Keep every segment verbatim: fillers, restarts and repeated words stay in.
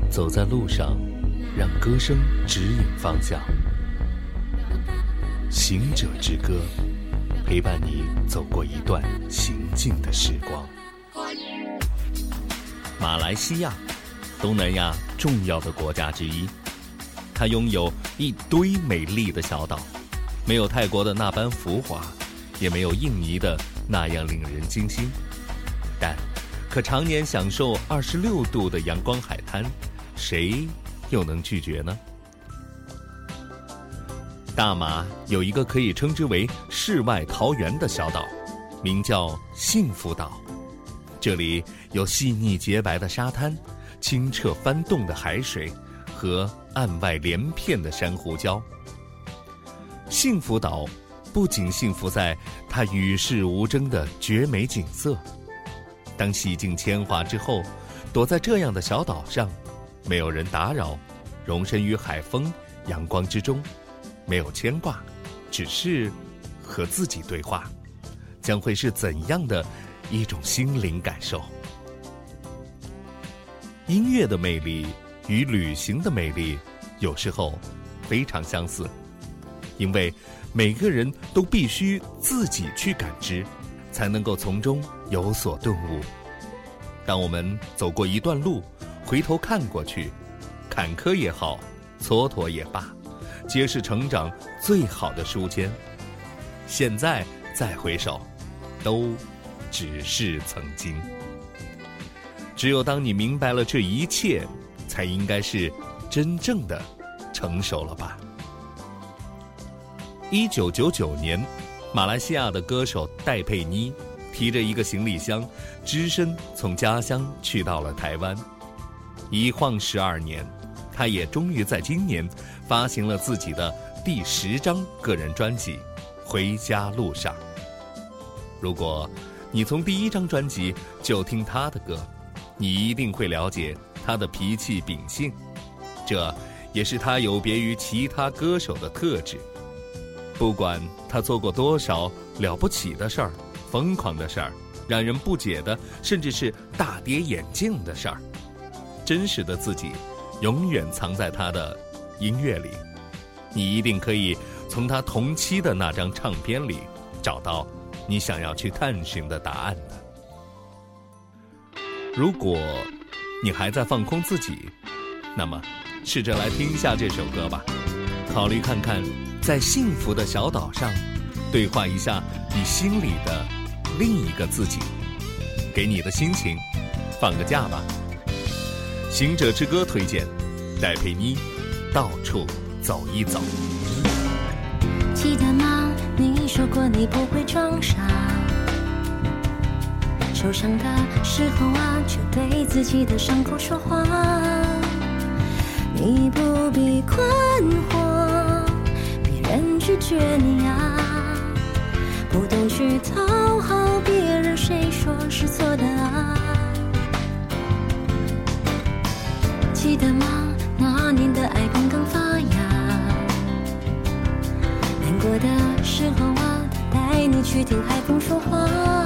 走在路上，让歌声指引方向。行者之歌，陪伴你走过一段行进的时光。马来西亚，东南亚重要的国家之一，它拥有一堆美丽的小岛，没有泰国的那般浮华，也没有印尼的那样令人惊心，但可常年享受二十六度的阳光海滩，谁又能拒绝呢？大马有一个可以称之为世外桃源的小岛，名叫幸福岛。这里有细腻洁白的沙滩，清澈翻动的海水和岸外连片的珊瑚礁。幸福岛不仅幸福在它与世无争的绝美景色，当洗尽铅华之后，躲在这样的小岛上，没有人打扰，容身于海风阳光之中，没有牵挂，只是和自己对话，将会是怎样的一种心灵感受？音乐的魅力与旅行的魅力有时候非常相似，因为每个人都必须自己去感知，才能够从中有所顿悟。当我们走过一段路，回头看过去，坎坷也好，蹉跎也罢，皆是成长最好的书签。现在再回首，都只是曾经。只有当你明白了这一切，才应该是真正的成熟了吧。一九九九年，马来西亚的歌手戴佩妮提着一个行李箱，只身从家乡去到了台湾。一晃十二年，她也终于在今年发行了自己的第十张个人专辑《回家路上》。如果你从第一张专辑就听她的歌，你一定会了解她的脾气秉性，这也是她有别于其他歌手的特质。不管她做过多少了不起的事儿、疯狂的事儿、让人不解的，甚至是大跌眼镜的事儿，真实的自己永远藏在她的音乐里。你一定可以从她同期的那张唱片里找到你想要去探寻的答案的。如果你还在放空自己，那么试着来听一下这首歌吧，考虑看看在幸福的小岛上对话一下你心里的另一个自己，给你的心情放个假吧。行者之歌推荐戴佩妮，到处走一走。 记得吗？你说过你不会装傻，受伤的时候啊，就对自己的伤口说话。你不必困惑别人拒绝你啊，不懂去讨好别人，谁说是错的啊？记得吗？那年的爱刚刚发芽，难过的时候啊，他带你去听海风说话。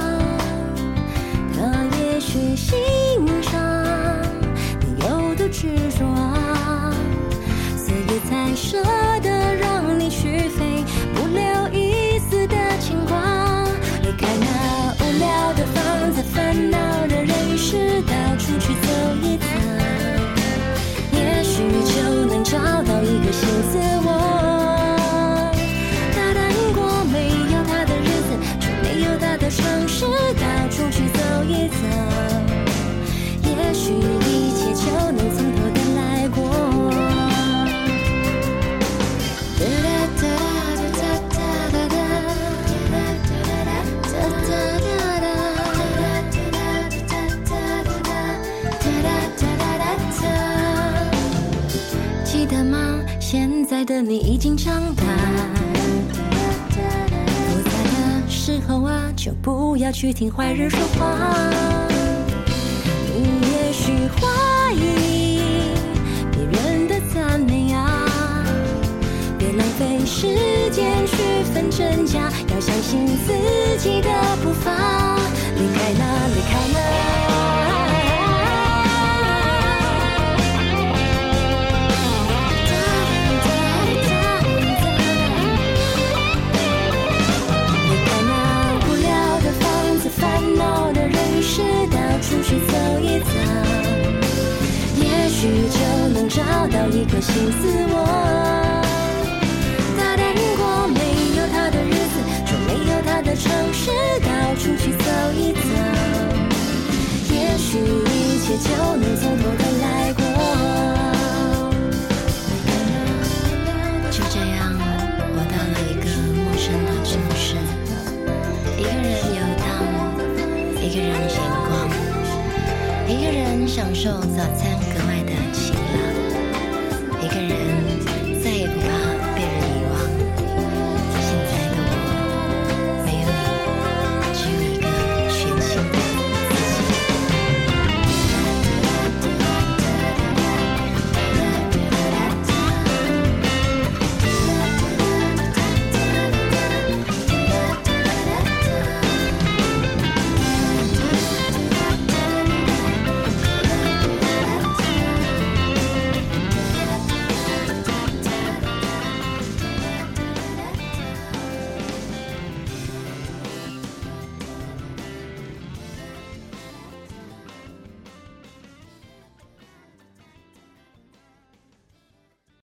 他也许欣赏你有的执着啊，所以才舍得让你去飞，不留一丝的牵挂。离开那无聊的房子，烦恼的人世，到处去走一走，也许就能找到一个新自我。他答应过没有他的日子，就没有他的城市，到处去走一走，也许一切就能从头的来过。记得吗？现在的你已经长大，不在的时候啊，就不要去听坏人说话。你也许怀疑别人的赞美啊，别浪费时间去分真假，要相信自己的步伐。离开了，离开了， 事到处去走一遭，也许就能找到一个心思我。大胆过没有他的日子，就没有他的城市，到处去走一遭，也许一切就能从头的来过。就这样，我到了一个陌生的城市，一个人游荡，一个人闲逛，一个人享受早餐格外的清朗，一个人